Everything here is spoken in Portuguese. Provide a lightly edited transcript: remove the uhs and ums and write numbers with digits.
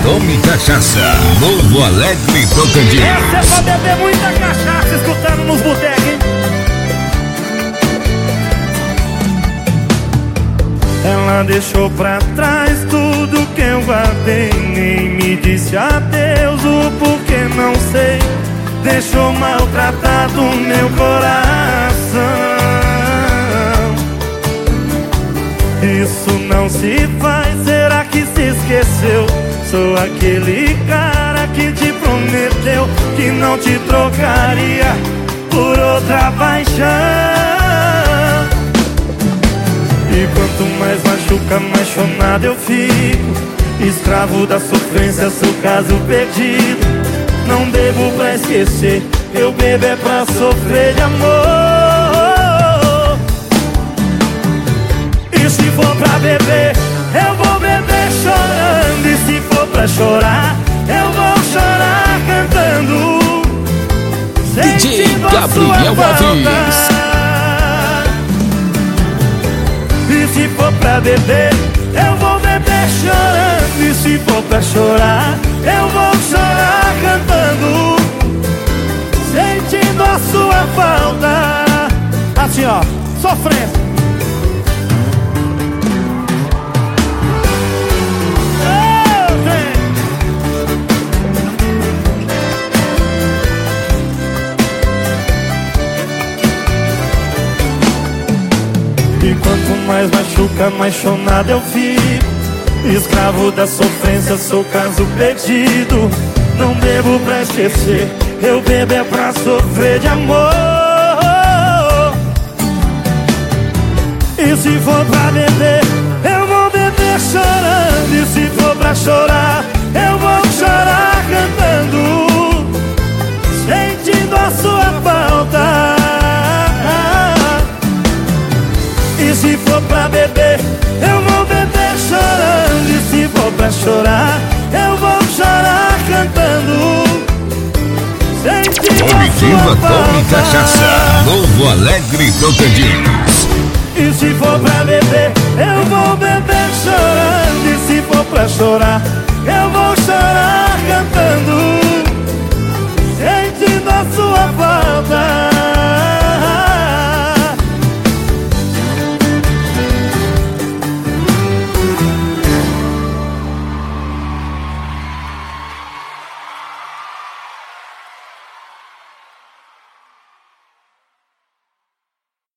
tome cachaça. Novo Alegre Tocantins. Essa é pra beber muita cachaça escutando nos botecos, hein? Ela deixou pra trás tudo que eu guardei, nem me disse adeus, o porquê não sei. Deixou maltratado meu coração. Isso não se faz, será que se esqueceu? Sou aquele cara que te prometeu que não te trocaria por outra paixão. E quanto mais machuca, mais chonado eu fico, escravo da sofrência, sou caso perdido. Não bebo pra esquecer, eu bebo é pra sofrer de amor. E se for pra beber, eu vou beber chorando. E se for pra chorar, eu vou chorar cantando, sentindo a sua falta. E se for pra beber, eu vou beber chorando. E se for pra chorar, eu vou chorar cantando, sentindo a sua falta. Assim ó, sofrendo. E quanto mais machuca, mais chonado eu fico, escravo da sofrência, sou caso perdido. Não bebo pra esquecer, eu bebo é pra sofrer de amor. E se for pra beber, eu vou beber chorando. E se for pra chorar, eu vou chorar cantando, sentindo a sua falta. E se for pra beber, eu vou beber chorando. E se for pra chorar, eu vou chorar cantando, sentindo a sua falta. Tome cachaça. Novo Alegre Tocantins. E se for pra beber, eu vou beber chorando. E se for pra chorar, eu vou chorar cantando,